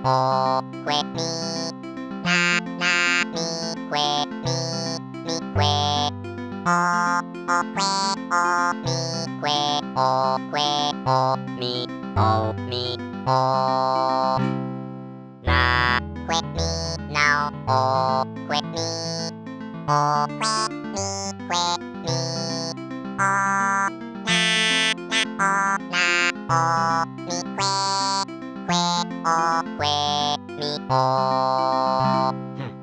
おくえみななみくえみくえおくえおみくえおくえおみおなくえみなおくえみおくえみくえみおななおみくえくえおくえみお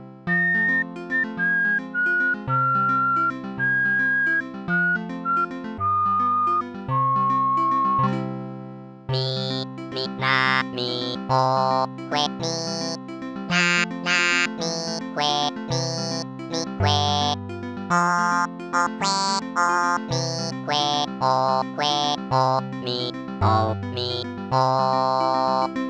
みなみおくえみななみくえみくえおくえおみくえおくえおみお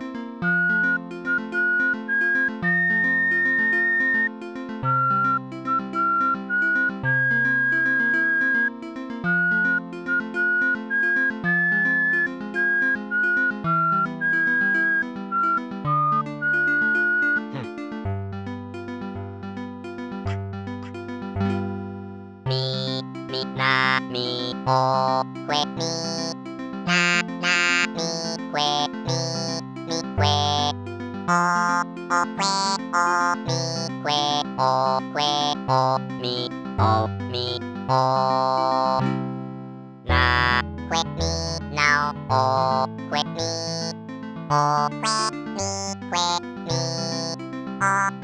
みなみおくえみななみくえみくえおくえおみくえおくえおみおなくえみなおくえみおくえみくえみお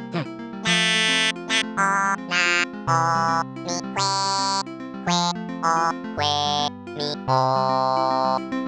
なおみくえくえおくえみお